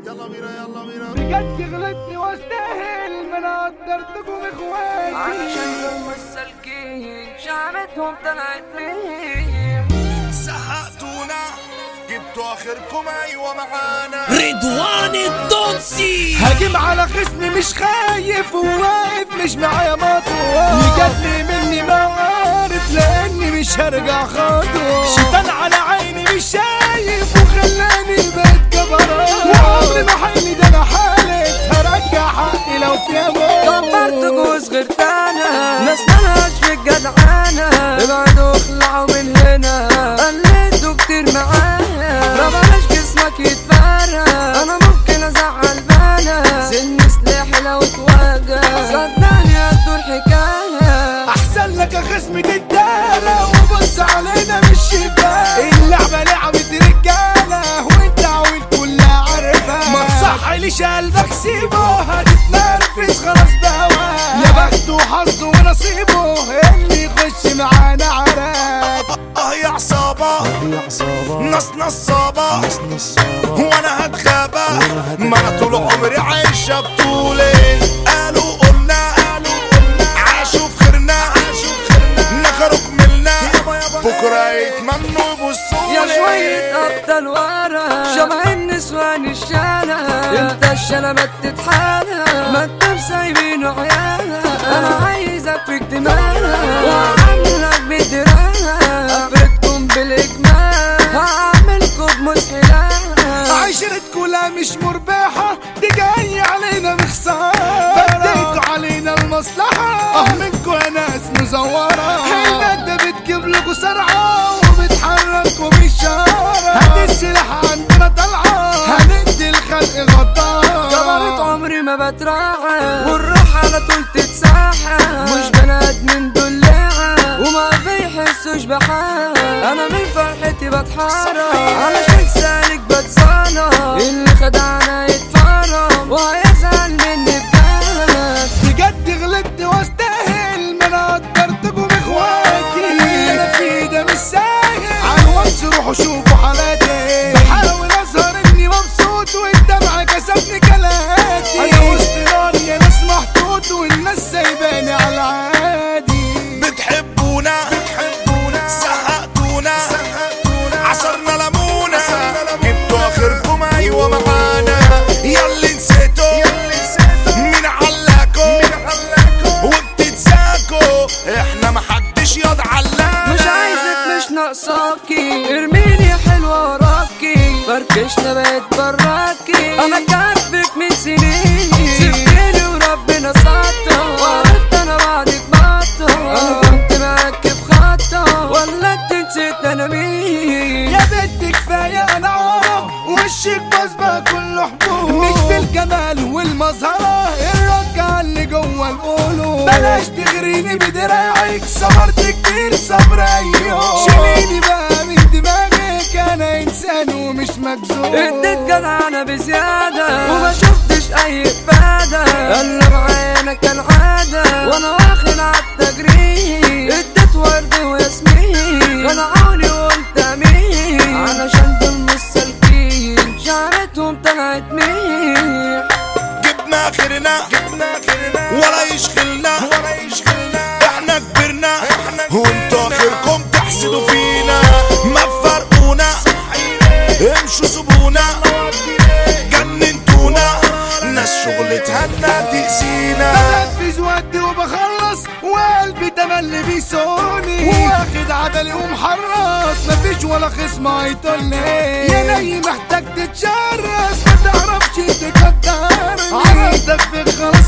يلا بينا يلا بينا بجد غلطت واستاهل من قدرتكم اخواتي علشان هم السالكين شعبتهم طلعت مين سحقتونا جبتوا اخركم ايوه معانا رضوان الدونسي هاجم على خصمي مش خايف وواقف مش معايا مطوة يجدني مني ما عارف لاني مش هرجع خطوة شيطان على عيني مش شايف وخلاني بقيت جبروت وعمري ما حيني ده انا حالت هرجع حقي لو في اموت كبرت جوز غيرتانا ناس مالهاش في الجدعانة ابعدوا اخلعوا من هنا قلدوا كتير معايا ما بلاش جسمك يتفرق انا ممكن ازعل بالك سن سلاحي لو اتواجه صدقني هدوا الحكاية احسن لك يا خصمي تتدارى وبص علينا مش شباب اللعبة لعبة رجالة وانت والكل عارفها ما تصحيليش قلبك سيبه هتتنرفز خلاص بهوا يا بخته وحظه ونصيبه اللي يخش معانا عراك يا عصابة ناس نصابة وانا هتغابى ما انا طول عمري عايشة بطولي قالوا قلنا عاشوا في خيرنا نخرج ملنا بكرة يتمنوا يبصوا يا شوية أبطال ورا شبه النسوان الشالة انت الشلبات تتحالى ما انت مسايبينه عيالة انا عايزك في اجتماعنا وهعملك بدراعة افردكم بالاجمال هعملكم بمسحلة عشرة كلها مش مربحة دي جاية علينا بخسارة بديتوا علينا المصلحة منكوا يا ناس مزورة المادة بتجيب لكوا سرعة وبتحركوا بالشارع هدي السلاح عندنا طلعة هندي الخلق غدارة كبرت عمري ما بتراعى والروح على طول تتساحى مش بني ادمين دلاعة وما بيحسوش بحال انا من فرحتي بتحارب علشان سالك بتصالح اللي خدعنا يتفرم وهيزعل مني بجد غلطت واستاهل من قدرتكم اخواتي انا في ده مش ساهل عالواتس روحوا شوفوا حالاتي بحاول اظهر اني مبسوط والدمع كسبني كلاتي انا وسط نار يا ناس محطوط والناس سايباني على عادي بتحبونا سحقتونا عصرنا لمونا جبتوا اخركم ايوه معانا ياللي نسيتوا مين علاكوا وبتتساكوا احنا محدش ياض علانا مش عايزك مش ناقصاكي ارميني يا حلوة وراكي فركشنا بقيت براكي انا كارفك من سنين سبتني وربنا سطر وعرفت انا بعدك بطل انا كنت معاك في خطة ولا انت نسيت انا مين يا بنت كفاية انا عارف وشك بصبة كله حبوب مش بالجمال والمظهرة الرجعة اللي جوه القلوب بلاش تغريني بدراعك صبرت كتير صبر ايوه شيليني بقى من دماغك انا انسان ومش مجذوب اديت جدعانة بزيادة وما شفتش اي افادة قلب عينك كالعادة وانا واخد عالتجريد اديت ورد وياسمين خدعوني وقلت امين علشان دول مش سالكين شعرتهم طلعت مين جبنا اخرنا ولا يشغلنا احنا كبرنا وانتوا اخركم تحسدوا فينا ما تفرقونا امشوا سيبونا جننتونا ناس شغلتها انها تأذينا بنفذ ودي وبخلص وقلبي تملي بيسوني واخد عدلي ومحرص مفيش ولا خصم هيطلني يا ناي محتاج تتشرس ما تعرفش تقدرني عرفتك في خلاص